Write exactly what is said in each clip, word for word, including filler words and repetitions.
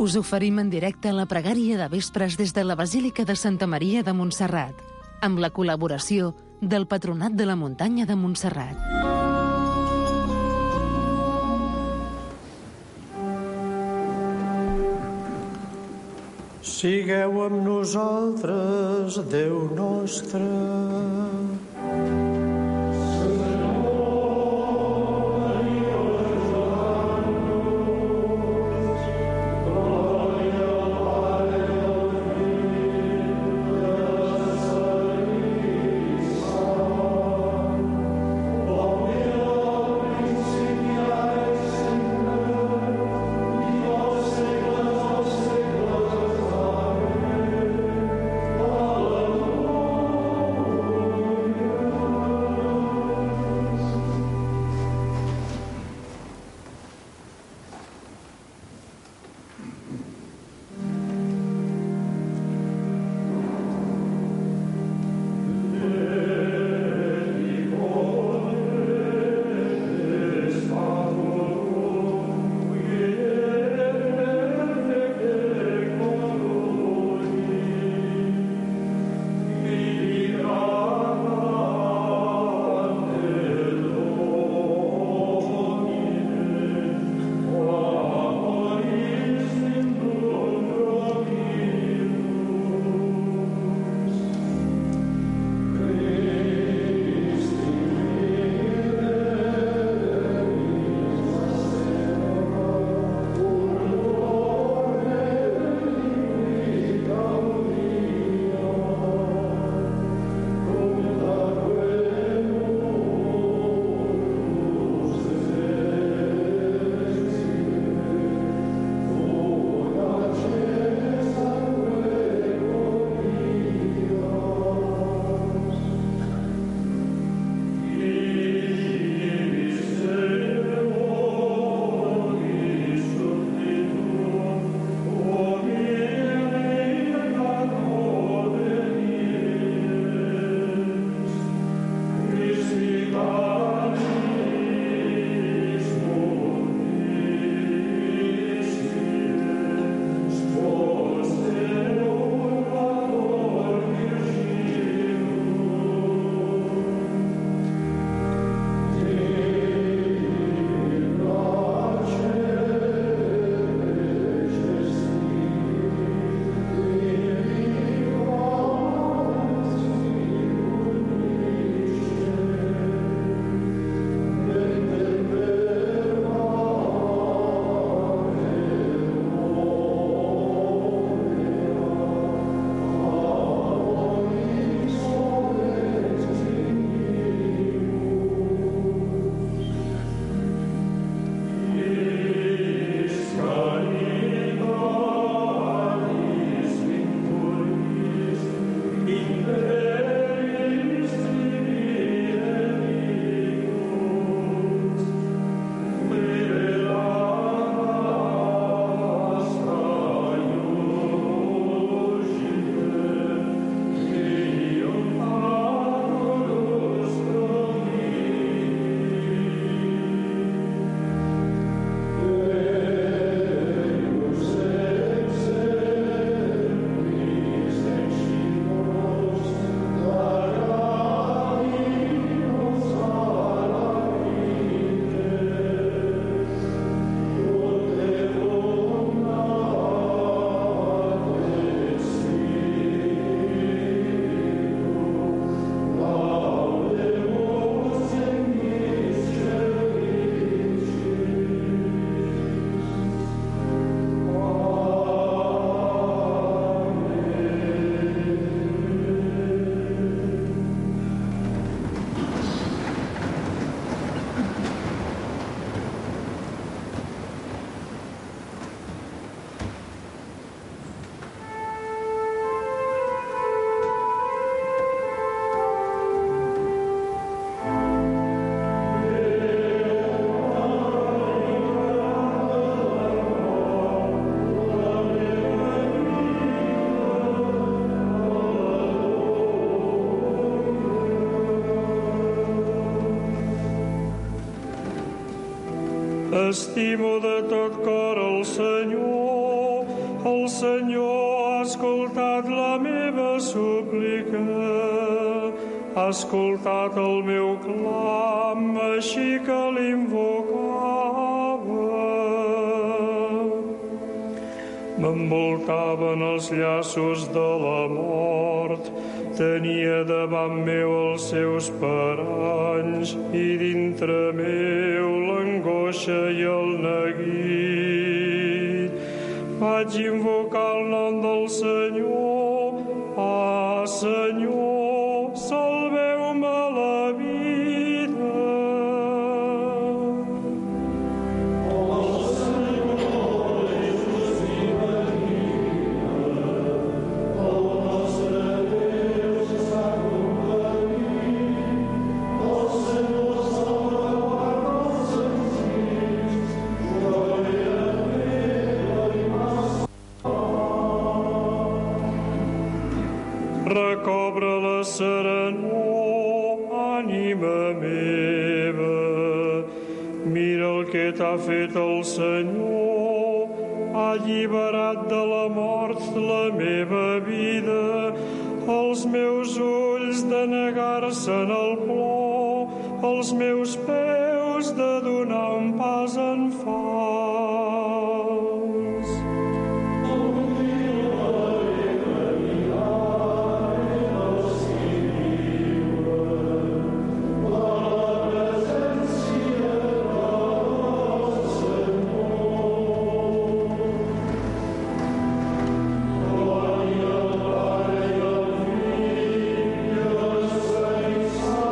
Us oferim en directe la pregària de vespres des de la Basílica de Santa Maria de Montserrat, amb la col·laboració del Patronat de la Muntanya de Montserrat. Sigueu amb nosaltres, Déu nostre. Estimo de tot cor el Senyor El Senyor ha escoltat la meva súplica, ha escoltat el meu clam, així que l'invocava. M'envoltaven els llaços de la mort, tenia davant meu els seus paranys i dintre meu l'angoixa i el neguit. Vaig invocar el nom del Senyor. Ah, Senyor, salveu-me la vida. Oh, Senyor, Jesús i Maria, el nostre Déu està convenint. El Senyor salva els senzills, joia meva i massa. Recobra la serenor, ànima meva. Mira el que t'ha fet el Senyor. Ha alliberat de la mort la meva vida. Els meus ulls de negar-se en el plor, els meus peus de donar un pas en fals.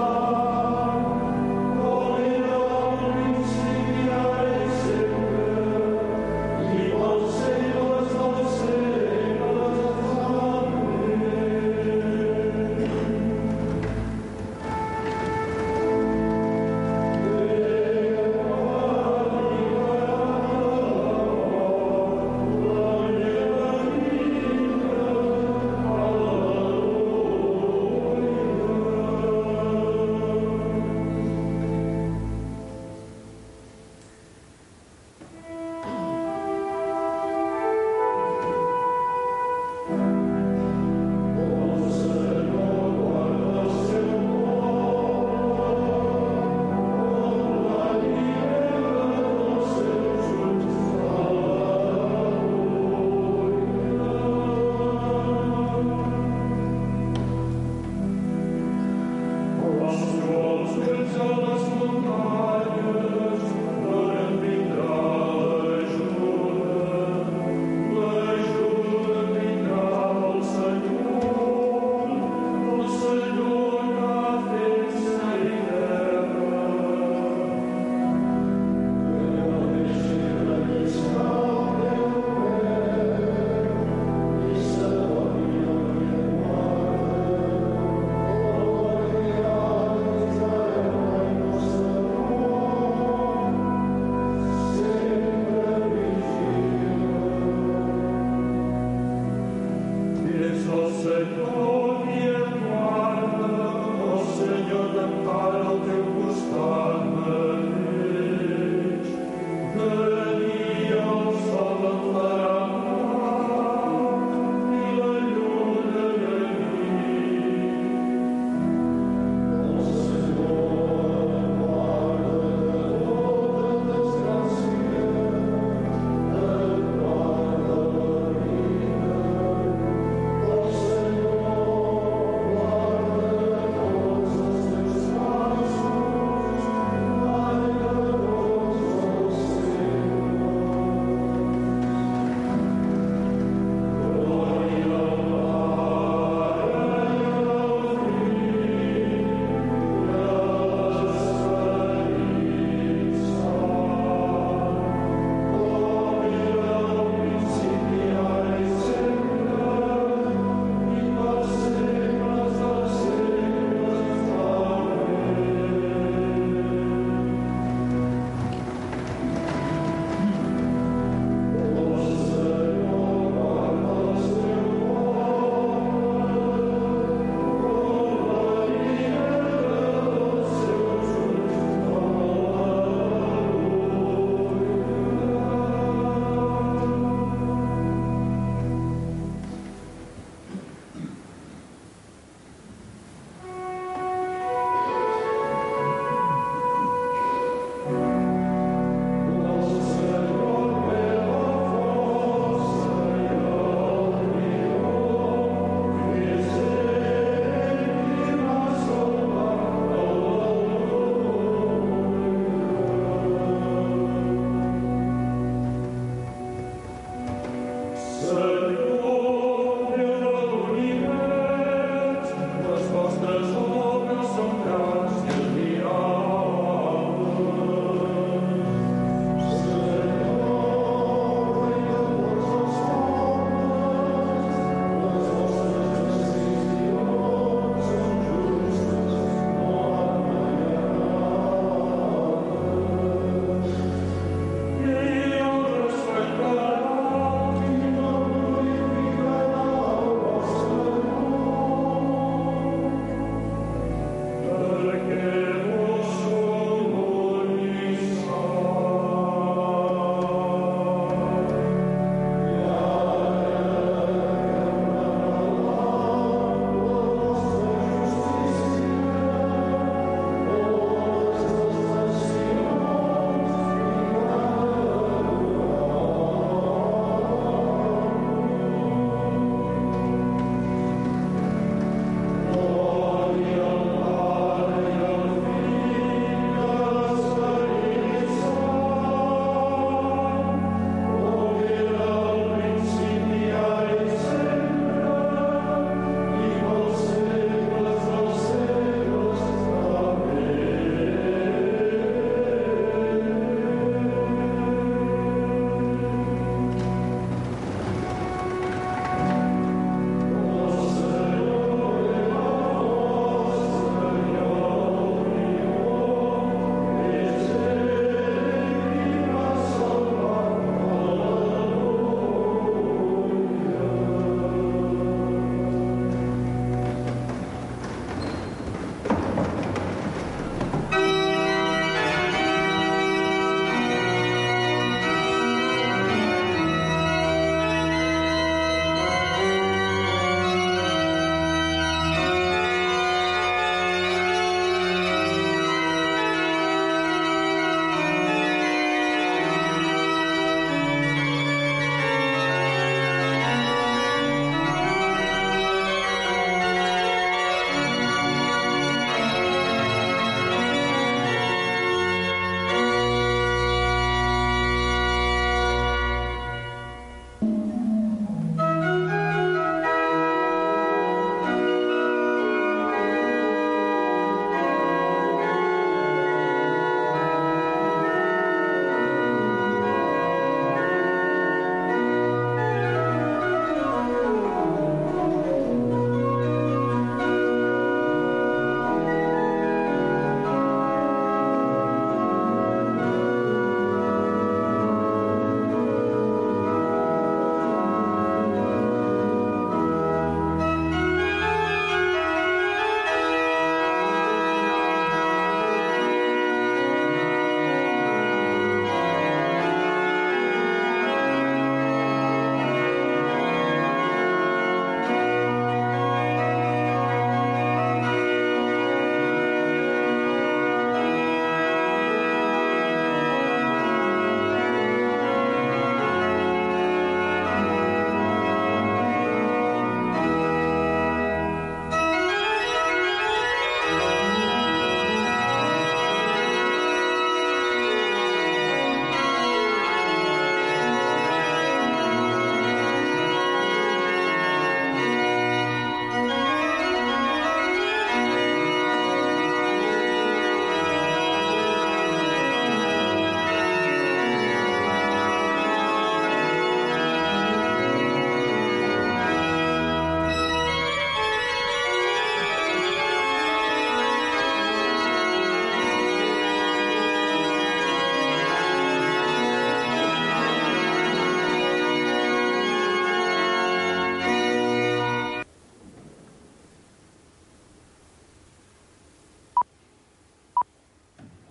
Sempre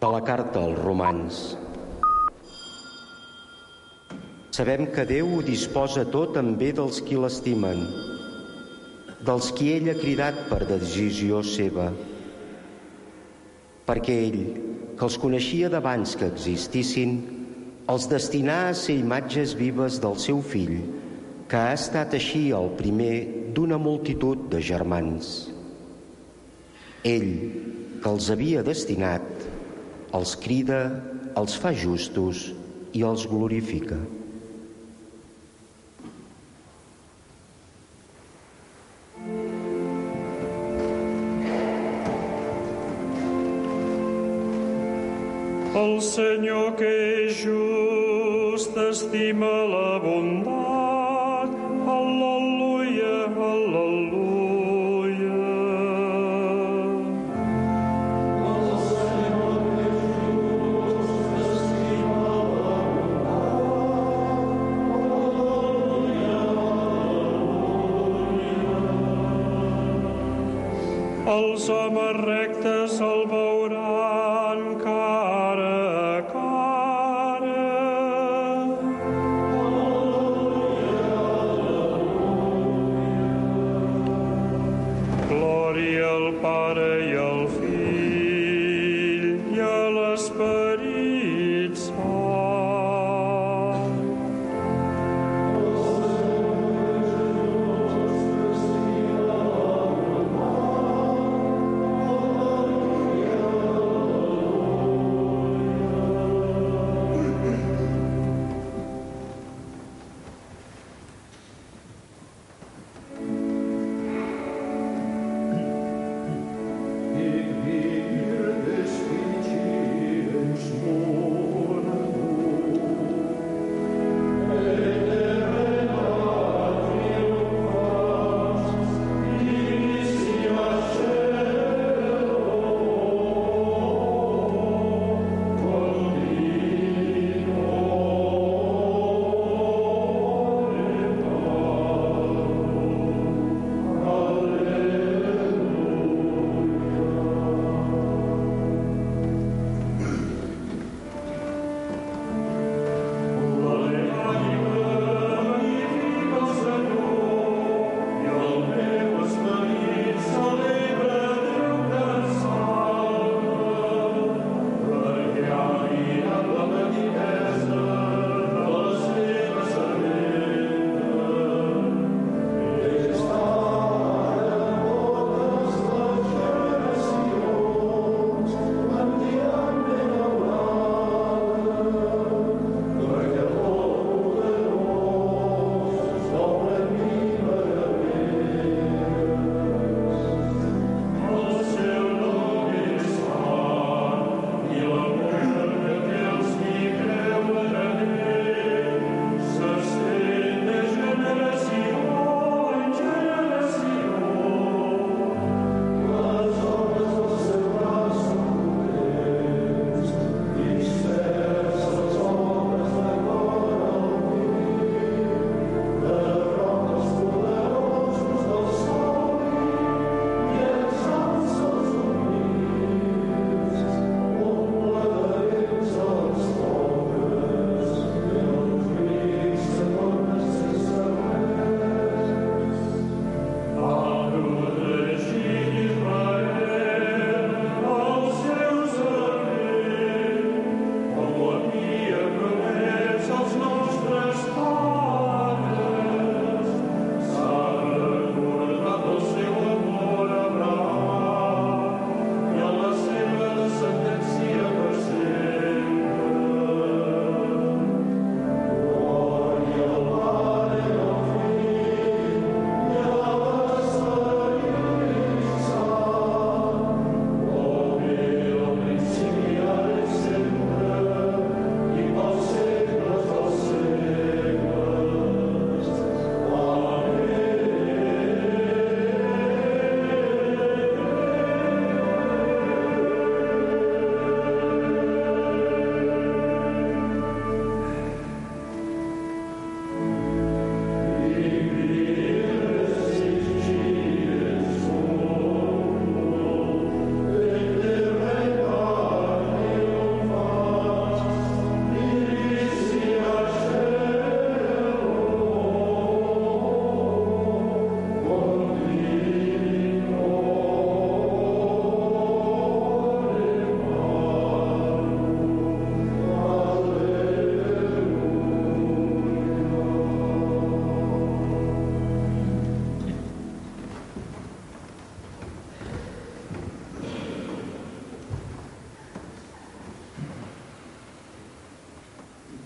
De la carta als Romans. Sabem que Déu ho disposa tot en bé dels qui l'estimen, dels qui ell ha cridat per decisió seva. Perquè ell, que els coneixia d'abans que existissin, els destinà a ser imatges vives del seu fill, que ha estat així el primer d'una multitud de germans. Ell, que els havia destinat, els crida, els fa justos i els glorifica. El Senyor que és just estima la bondat. Al·leluia, al·leluia. Els homes rectes el veuran cara a cara. Glòria al Pare i al Fill i a l'Esperit Sant.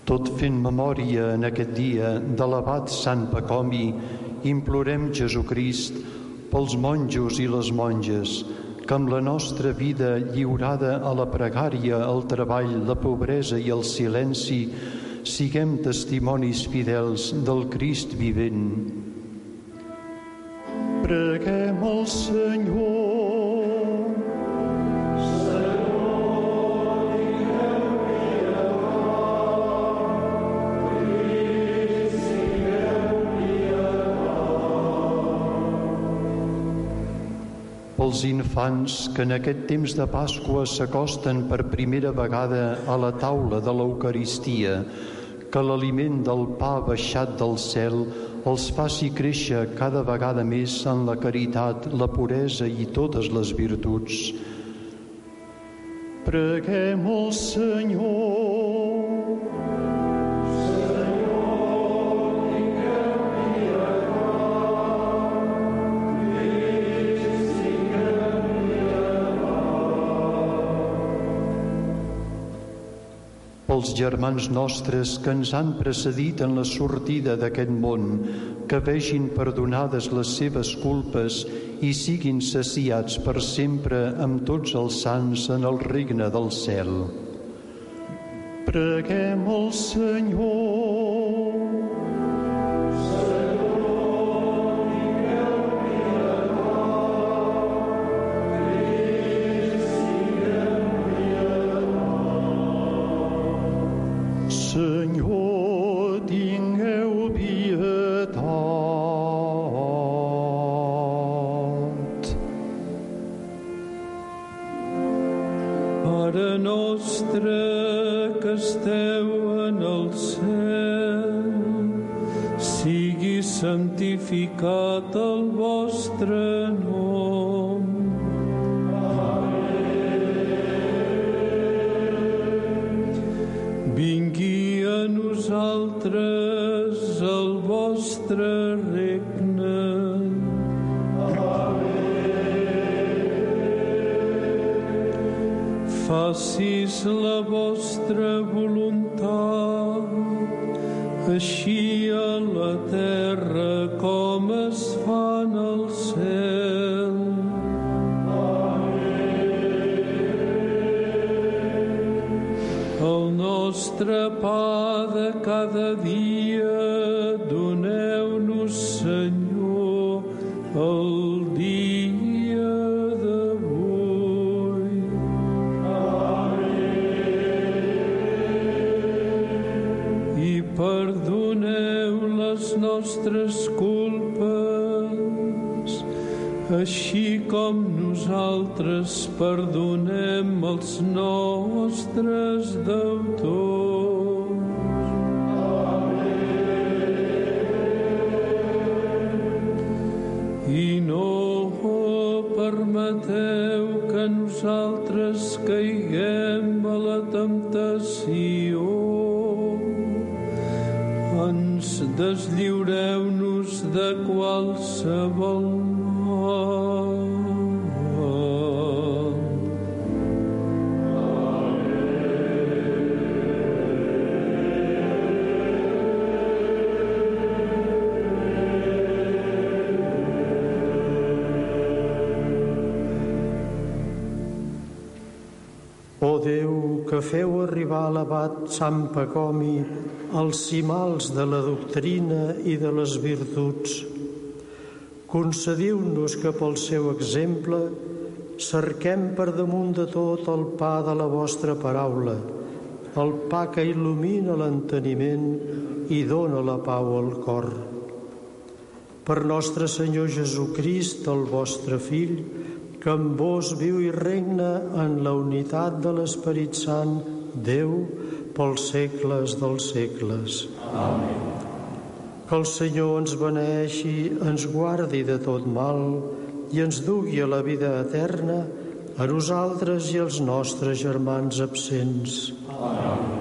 Tot fent memòria en aquest dia de l'abat Sant Pacomi, implorem Jesucrist pels monjos i les monges, que amb la nostra vida lliurada a la pregària, al treball, la pobresa i el silenci, siguem testimonis fidels del Crist vivent. Preguem al Senyor. Pels infants que en aquest temps de Pasqua s'acosten per primera vegada a la taula de l'Eucaristia, que l'aliment del pa baixat del cel els faci créixer cada vegada més en la caritat, la puresa i totes les virtuts. Preguem al Senyor. Pels germans nostres que ens han precedit en la sortida d'aquest món, que vegin perdonades les seves culpes i siguin saciats per sempre amb tots els sants en el regne del cel. Preguem al Senyor. Senyor, tingueu pietat. Pare nostre que esteu en el cel, sigui santificat el vostre nom. Vingui a nosaltres el vostre regne. Facis la vostra voluntat, així a la terra com es fa en el cel. El nostre pa de cada dia doneu-nos, Senyor, el dia d'avui. I perdoneu les nostres culpes, així com nosaltres perdonem els nostres deutors. I no permeteu que nosaltres caiguem a la temptació. Ens deslliureu-nos de qualsevol mal. O Déu, que feu arribar a l'abat Sant Pacomi els cimals de la doctrina i de les virtuts, concediu-nos que pel seu exemple cerquem per damunt de tot el pa de la vostra paraula, el pa que il·lumina l'enteniment i dóna la pau al cor. Per nostre Senyor Jesucrist, el vostre Fill, que amb vos viu i regna en la unitat de l'Esperit Sant, Déu, pels segles dels segles. Amén. Que el Senyor ens beneeixi, ens guardi de tot mal i ens dugui a la vida eterna, a nosaltres i als nostres germans absents. Amén.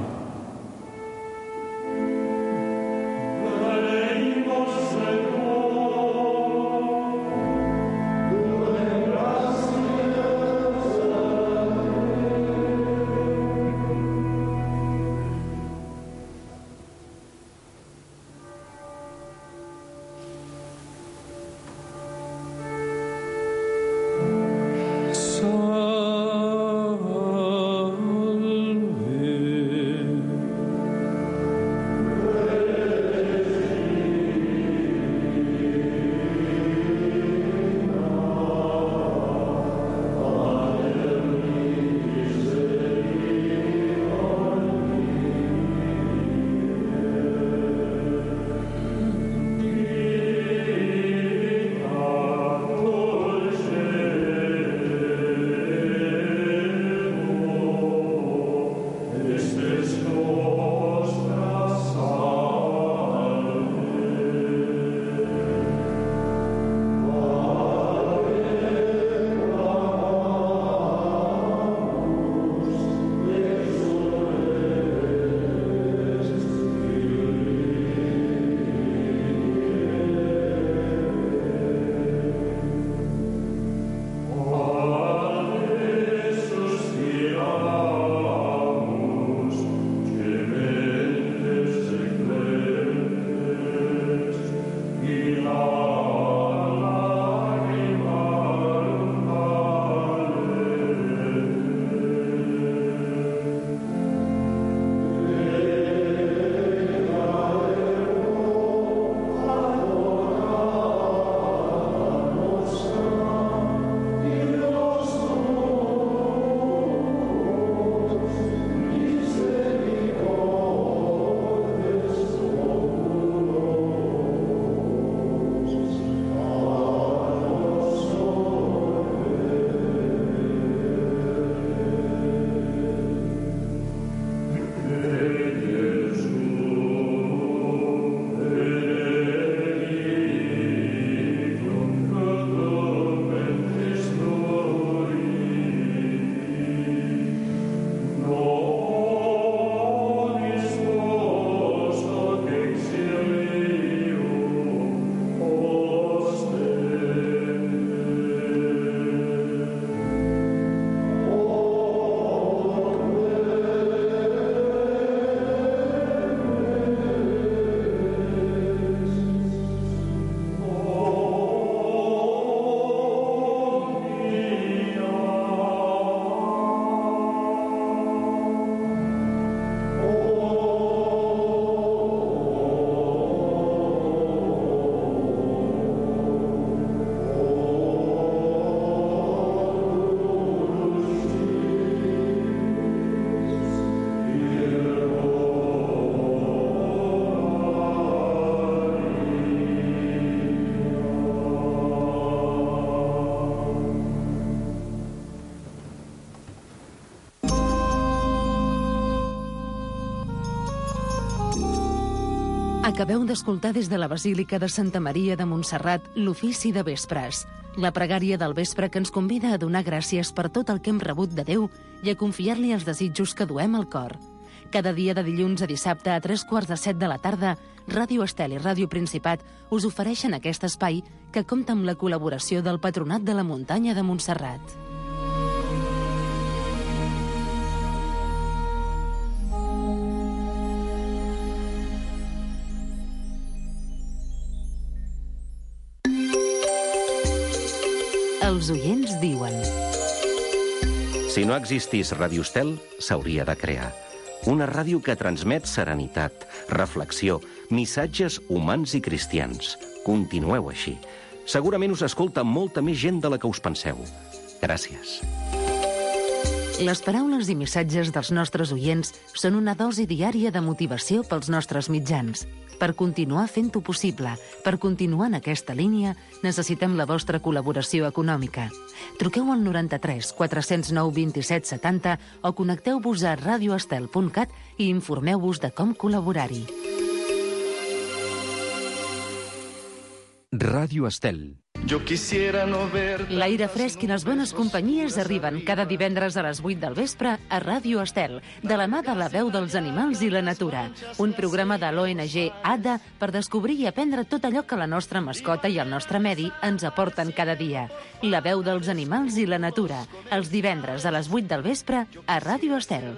Acabeu d'escoltar des de la Basílica de Santa Maria de Montserrat l'ofici de vespres, la pregària del vespre que ens convida a donar gràcies per tot el que hem rebut de Déu i a confiar-li els desitjos que duem al cor. Cada dia de dilluns a dissabte a tres quarts de set de la tarda, Ràdio Estel i Ràdio Principat us ofereixen aquest espai que compta amb la col·laboració del Patronat de la Muntanya de Montserrat. Els oients diuen: si no existís Ràdio Estel, s'hauria de crear. Una ràdio que transmet serenitat, reflexió, missatges humans i cristians. Continueu així. Segurament us escolta molta més gent de la que us penseu. Gràcies. Les paraules i missatges dels nostres oients són una dosi diària de motivació pels nostres mitjans. Per continuar fent-ho possible, per continuar en aquesta línia, necessitem la vostra col·laboració econòmica. Truqueu al noranta-tres quatre zero nou vint-i-set setanta o connecteu-vos a radioestel punt cat i informeu-vos de com col·laborar-hi. Ràdio Estel. L'aire fresc i les bones companyies arriben cada divendres a les vuit del vespre a Ràdio Estel, de la mà de la veu dels animals i la natura. Un programa de l'O N G A D A per descobrir i aprendre tot allò que la nostra mascota i el nostre medi ens aporten cada dia. La veu dels animals i la natura, els divendres a les vuit del vespre a Ràdio Estel.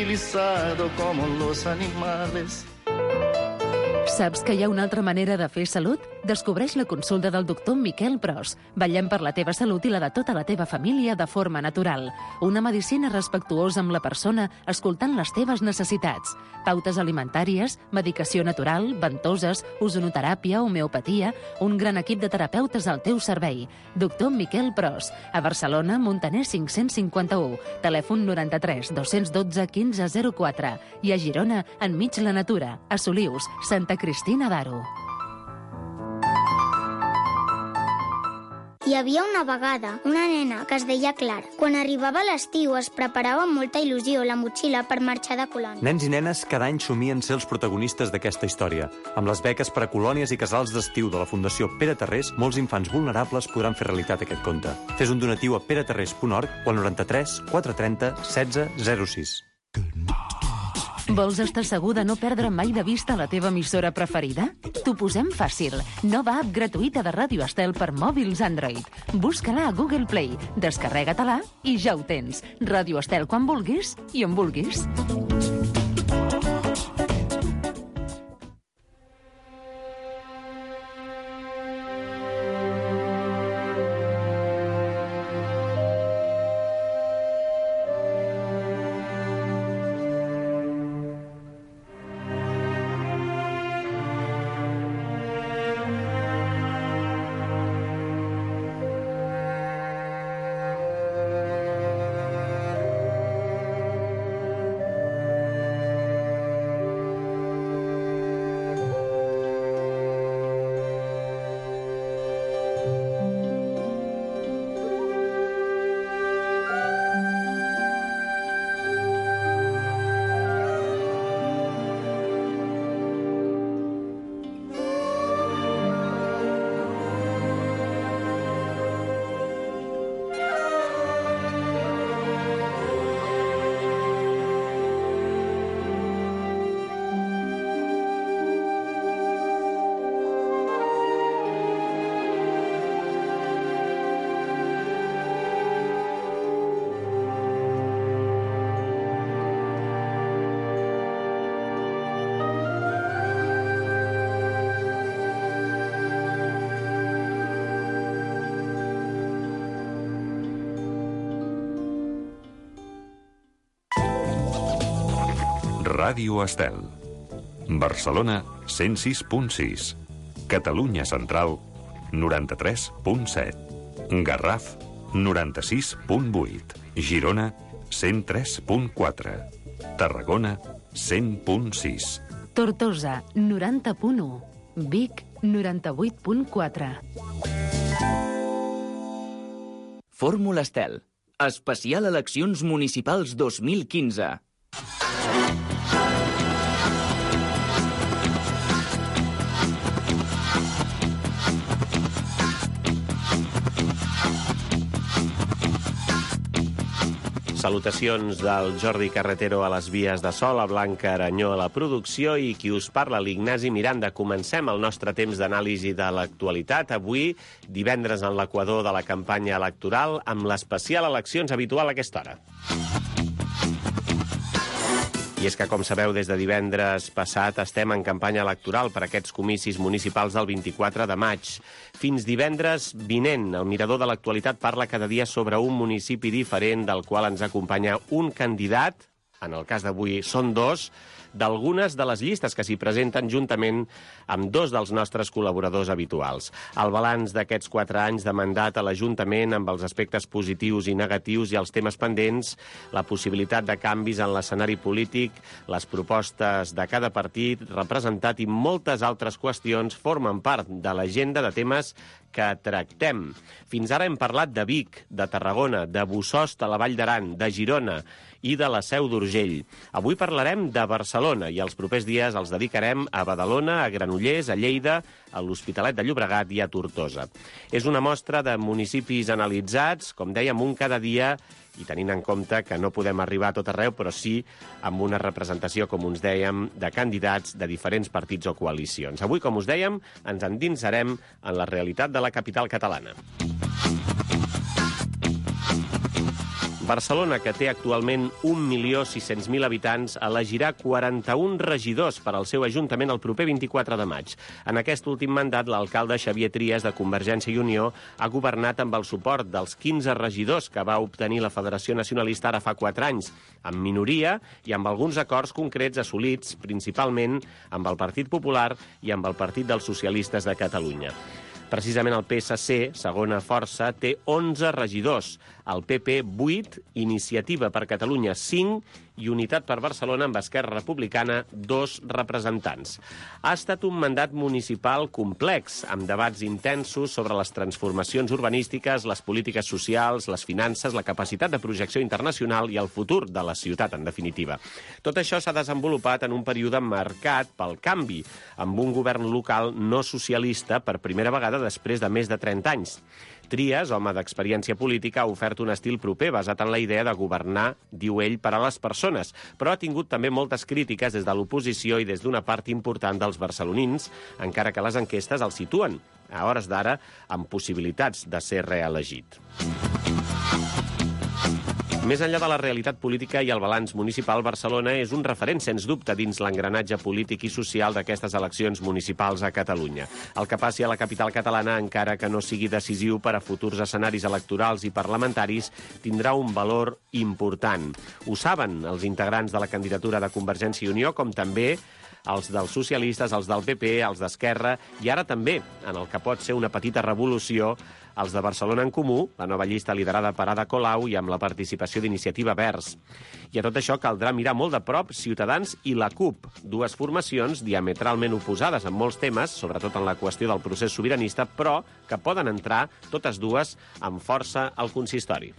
Saps que hi ha una altra manera de fer salut? Descobreix la consulta del doctor Miquel Pros. Vetllem per la teva salut i la de tota la teva família de forma natural. Una medicina respectuosa amb la persona, escoltant les teves necessitats. Pautes alimentàries, medicació natural, ventoses, ozonoteràpia, homeopatia... Un gran equip de terapeutes al teu servei. Doctor Miquel Pros. A Barcelona, Montaner cinc-cents cinquanta-u. Telèfon noranta-tres dos cents dotze quinze zero quatre. I a Girona, enmig la natura. A Solius, Santa Cristina d'Aro. Hi havia una vegada una nena que es deia Clara. Quan arribava l'estiu es preparava amb molta il·lusió la motxilla per marxar de colònia. Nens i nenes cada any somien ser els protagonistes d'aquesta història. Amb les beques per a colònies i casals d'estiu de la Fundació Pere Tarrés, molts infants vulnerables podran fer realitat aquest conte. Fes un donatiu a peratarrés punt org o al noranta-tres quatre trenta setze zero sis. Vols estar segur de no perdre mai de vista la teva emissora preferida? T'ho posem fàcil. Nova app gratuïta de Ràdio Estel per mòbils Android. Busca-la a Google Play, descarrega-te-la i ja ho tens. Ràdio Estel quan vulguis i on vulguis. Ràdio Estel. Barcelona, cent sis punt sis. Catalunya Central, noranta-tres punt set. Garraf, noranta-sis punt vuit. Girona, cent tres punt quatre. Tarragona, cent punt sis. Tortosa, noranta punt u. Vic, noranta-vuit punt quatre. Fórmula Estel. Especial eleccions municipals dos mil quinze. Salutacions del Jordi Carretero a les vies de so, la Blanca Aranyó a la producció i qui us parla, l'Ignasi Miranda. Comencem el nostre temps d'anàlisi de l'actualitat. Avui, divendres en l'equador de la campanya electoral, amb l'especial eleccions habitual a aquesta hora. I és que, com sabeu, des de divendres passat estem en campanya electoral per aquests comicis municipals del vint-i-quatre de maig. Fins divendres vinent, el Mirador de l'Actualitat parla cada dia sobre un municipi diferent del qual ens acompanya un candidat, en el cas d'avui són dos, d'algunes de les llistes que s'hi presenten juntament amb dos dels nostres col·laboradors habituals. El balanç d'aquests quatre anys de mandat a l'Ajuntament amb els aspectes positius i negatius i els temes pendents, la possibilitat de canvis en l'escenari polític, les propostes de cada partit representat i moltes altres qüestions formen part de l'agenda de temes que tractem. Fins ara hem parlat de Vic, de Tarragona, de Bossòst a la Vall d'Aran, de Girona i de la Seu d'Urgell. Avui parlarem de Barcelona i els propers dies els dedicarem a Badalona, a Granollers, a Lleida, a l'Hospitalet de Llobregat i a Tortosa. És una mostra de municipis analitzats, com dèiem, un cada dia, i tenint en compte que no podem arribar a tot arreu, però sí amb una representació, com us dèiem, de candidats de diferents partits o coalicions. Avui, com us dèiem, ens endinsarem en la realitat de la capital catalana. Barcelona, que té actualment un milió sis-cents mil habitants, elegirà quaranta-un regidors per al seu ajuntament el proper vint-i-quatre de maig. En aquest últim mandat, l'alcalde Xavier Trias, de Convergència i Unió, ha governat amb el suport dels quinze regidors que va obtenir la Federació Nacionalista ara fa quatre anys, amb minoria i amb alguns acords concrets assolits, principalment amb el Partit Popular i amb el Partit dels Socialistes de Catalunya. Precisament el P S C, segona força, té onze regidors, el P P vuit, Iniciativa per Catalunya cinc i Unitat per Barcelona amb Esquerra Republicana dos representants. Ha estat un mandat municipal complex, amb debats intensos sobre les transformacions urbanístiques, les polítiques socials, les finances, la capacitat de projecció internacional i el futur de la ciutat, en definitiva. Tot això s'ha desenvolupat en un període marcat pel canvi, amb un govern local no socialista per primera vegada després de més de trenta anys. Trias, home d'experiència política, ha ofert un estil proper basat en la idea de governar, diu ell, per a les persones, però ha tingut també moltes crítiques des de l'oposició i des d'una part important dels barcelonins, encara que les enquestes el situen, a hores d'ara, amb possibilitats de ser reelegit. Més enllà de la realitat política i el balanç municipal, Barcelona és un referent, sens dubte, dins l'engranatge polític i social d'aquestes eleccions municipals a Catalunya. El que passi a la capital catalana, encara que no sigui decisiu per a futurs escenaris electorals i parlamentaris, tindrà un valor important. Ho saben els integrants de la candidatura de Convergència i Unió, com també els dels socialistes, els del P P, els d'Esquerra, i ara també, en el que pot ser una petita revolució, els de Barcelona en Comú, la nova llista liderada per Ada Colau i amb la participació d'Iniciativa Verds. I a tot això caldrà mirar molt de prop Ciutadans i la CUP, dues formacions diametralment oposades en molts temes, sobretot en la qüestió del procés sobiranista, però que poden entrar totes dues amb força al consistori.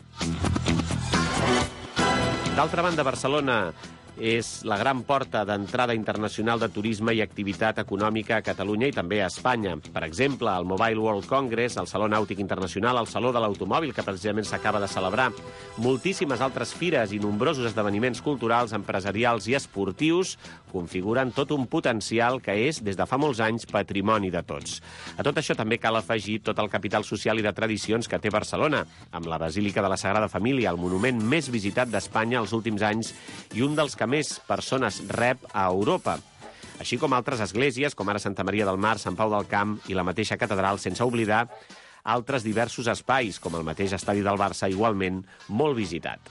D'altra banda, Barcelona és la gran porta d'entrada internacional de turisme i activitat econòmica a Catalunya i també a Espanya. Per exemple, el Mobile World Congress, el Saló Nàutic Internacional, el Saló de l'Automòbil, que precisament s'acaba de celebrar, moltíssimes altres fires i nombrosos esdeveniments culturals, empresarials i esportius configuren tot un potencial que és, des de fa molts anys, patrimoni de tots. A tot això també cal afegir tot el capital social i de tradicions que té Barcelona, amb la Basílica de la Sagrada Família, el monument més visitat d'Espanya els últims anys i un dels que més persones rep a Europa, així com altres esglésies, com ara Santa Maria del Mar, Sant Pau del Camp i la mateixa catedral, sense oblidar altres diversos espais, com el mateix estadi del Barça, igualment molt visitat.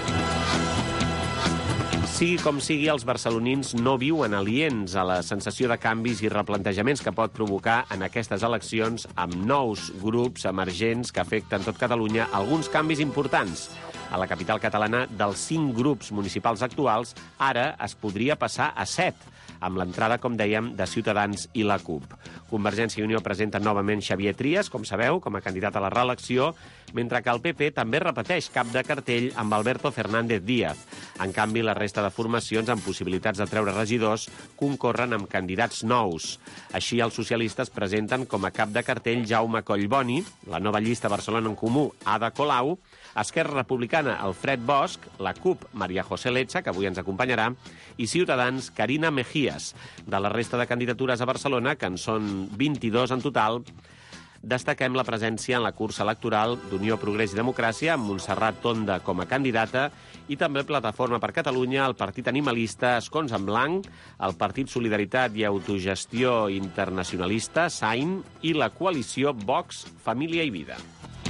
Sigui com sigui, els barcelonins no viuen aliens a la sensació de canvis i replantejaments que pot provocar en aquestes eleccions amb nous grups emergents que afecten tot Catalunya alguns canvis importants. A la capital catalana, dels cinc grups municipals actuals, ara es podria passar a set. amb l'entrada, com dèiem, de Ciutadans i la CUP. Convergència i Unió presenta novament Xavier Trias, com sabeu, com a candidat a la reelecció, mentre que el P P també repeteix cap de cartell amb Alberto Fernández Díaz. En canvi, la resta de formacions amb possibilitats de treure regidors concorren amb candidats nous. Així, els socialistes presenten com a cap de cartell Jaume Collboni, la nova llista Barcelona en Comú, Ada Colau, Esquerra Republicana, Alfred Bosch, la CUP, Maria José Lecha, que avui ens acompanyarà, i Ciutadans, Carina Mejías. De la resta de candidatures a Barcelona, que en són vint-i-dos en total, destaquem la presència en la cursa electoral d'Unió, Progrés i Democràcia, amb Montserrat Tonda com a candidata, i també Plataforma per Catalunya, el Partit Animalista, Escons en Blanc, el Partit Solidaritat i Autogestió Internacionalista, S A I N, i la coalició Vox, Família i Vida.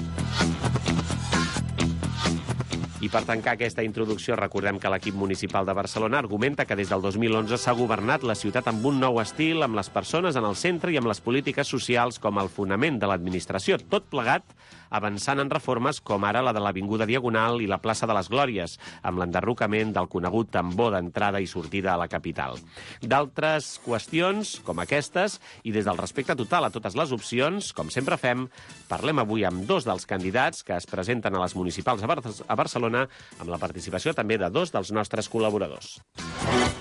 I per tancar aquesta introducció, recordem que l'equip municipal de Barcelona argumenta que des del dos mil onze s'ha governat la ciutat amb un nou estil, amb les persones en el centre i amb les polítiques socials com el fonament de l'administració. Tot plegat avançant en reformes com ara la de l'Avinguda Diagonal i la plaça de les Glòries, amb l'enderrocament del conegut tambor d'entrada i sortida a la capital. D'altres qüestions, com aquestes, i des del respecte total a totes les opcions, com sempre fem, parlem avui amb dos dels candidats que es presenten a les municipals a Barcelona, amb la participació també de dos dels nostres col·laboradors.